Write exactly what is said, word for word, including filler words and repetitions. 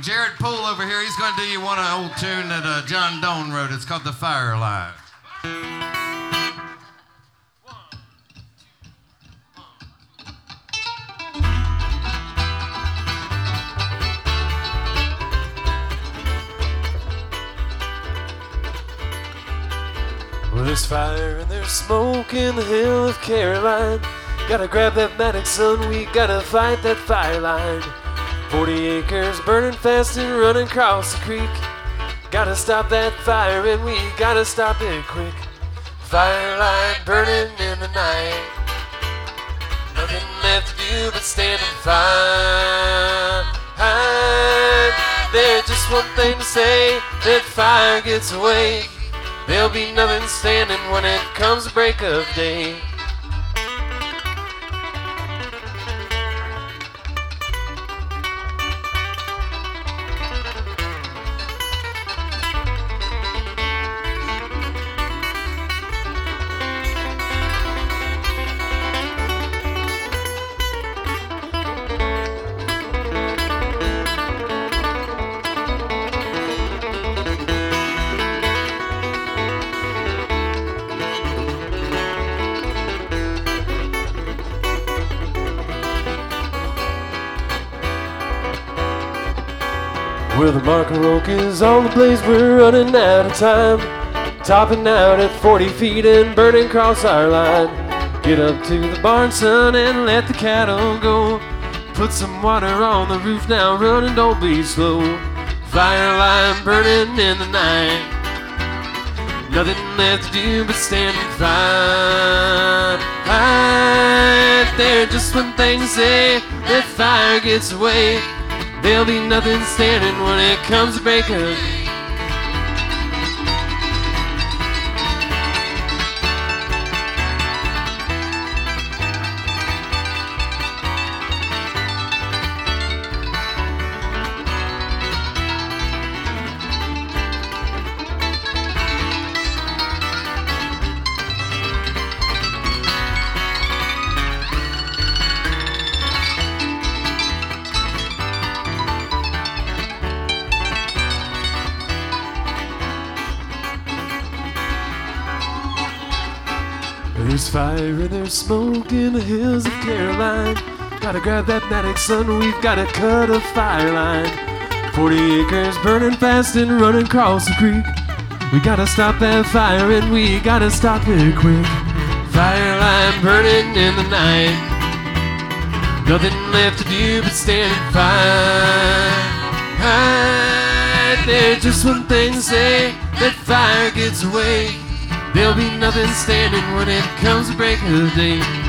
Jared Poole over here, he's going to do you one old tune that uh, John Donne wrote. It's called The Fire Line. Well, there's fire and there's smoke in the hill of Caroline. Gotta grab that mattock, son, we gotta fight that fire line. Forty acres burning fast and running across the creek. Gotta stop that fire and we gotta stop it quick. Fire line burning in the night. Nothing left to do but stand and fight. There's just one thing to say, that fire gets away. There'll be nothing standing when it comes to break of day. Well, the Marco Oak is on the blaze, we're running out of time. Topping out at forty feet and burning across our line. Get up to the barn, son, and let the cattle go. Put some water on the roof now, run and don't be slow. Fire line burning in the night. Nothing left to do but stand and fight. There's just one thing to say, that fire gets away. There'll be nothing standing when it comes to break of day. There's fire and there's smoke in the hills of Caroline. Gotta grab that mattock, son, we've gotta cut a fire line. Forty acres burning fast and running across the creek. We gotta stop that fire and we gotta stop it quick. Fire line burning in the night. Nothing left to do but stand and fight. There's just one thing to say, that fire gets away. There'll be nothing standing when it comes to break of day.